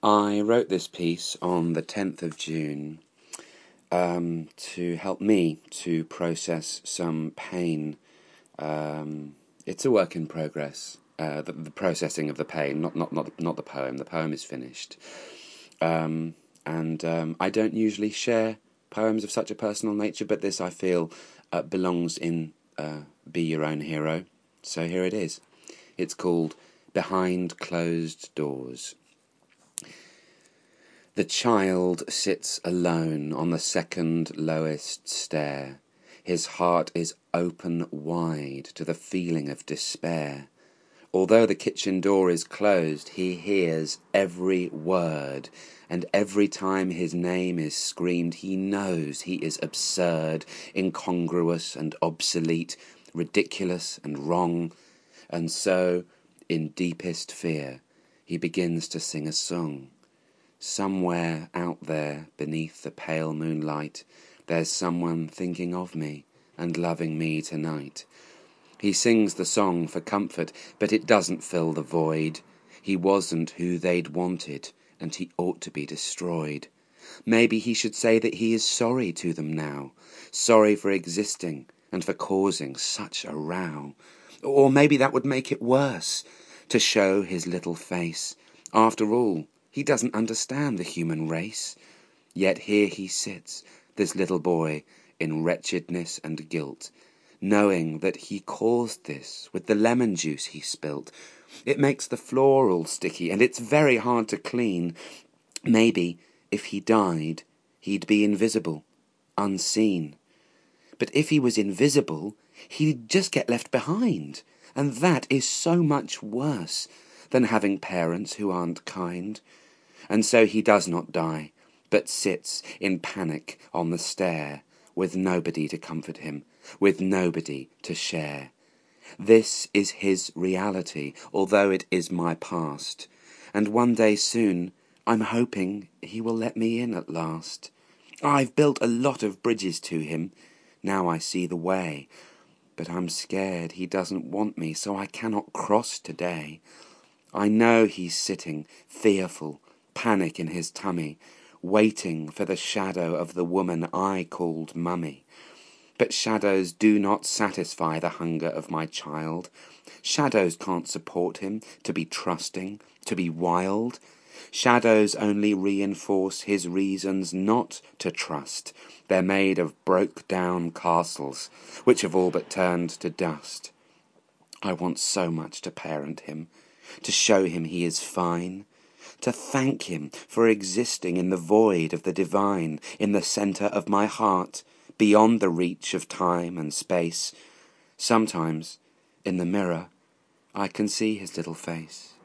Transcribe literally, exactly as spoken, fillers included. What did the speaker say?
I wrote this piece on the tenth of June um, to help me to process some pain. Um, it's a work in progress, uh, the, the processing of the pain, not, not, not, not the poem. The poem is finished. Um, and um, I don't usually share poems of such a personal nature, but this, I feel, uh, belongs in uh, Be Your Own Hero. So here it is. It's called Behind Closed Doors. The child sits alone on the second lowest stair. His heart is open wide to the feeling of despair. Although the kitchen door is closed, he hears every word, and every time his name is screamed, he knows he is absurd, incongruous and obsolete, ridiculous and wrong, and so, in deepest fear, he begins to sing a song. Somewhere out there, beneath the pale moonlight, there's someone thinking of me and loving me tonight. He sings the song for comfort, but it doesn't fill the void. He wasn't who they'd wanted, and he ought to be destroyed. Maybe he should say that he is sorry to them now, sorry for existing and for causing such a row. Or maybe that would make it worse, to show his little face. After all, he doesn't understand the human race. Yet here he sits, this little boy, in wretchedness and guilt, knowing that he caused this with the lemon juice he spilt. It makes the floor all sticky, and it's very hard to clean. Maybe, if he died, he'd be invisible, unseen. But if he was invisible, he'd just get left behind, and that is so much worse than having parents who aren't kind. And so he does not die, but sits in panic on the stair, with nobody to comfort him, with nobody to share. This is his reality, although it is my past, and one day soon I'm hoping he will let me in at last. I've built a lot of bridges to him, now I see the way, but I'm scared he doesn't want me, so I cannot cross today. I know he's sitting, fearful, panic in his tummy, waiting for the shadow of the woman I called Mummy. But shadows do not satisfy the hunger of my child. Shadows can't support him to be trusting, to be wild. Shadows only reinforce his reasons not to trust. They're made of broke-down castles, which have all but turned to dust. I want so much to parent him, to show him he is fine, to thank him for existing in the void of the divine, in the centre of my heart, beyond the reach of time and space. Sometimes, in the mirror, I can see his little face.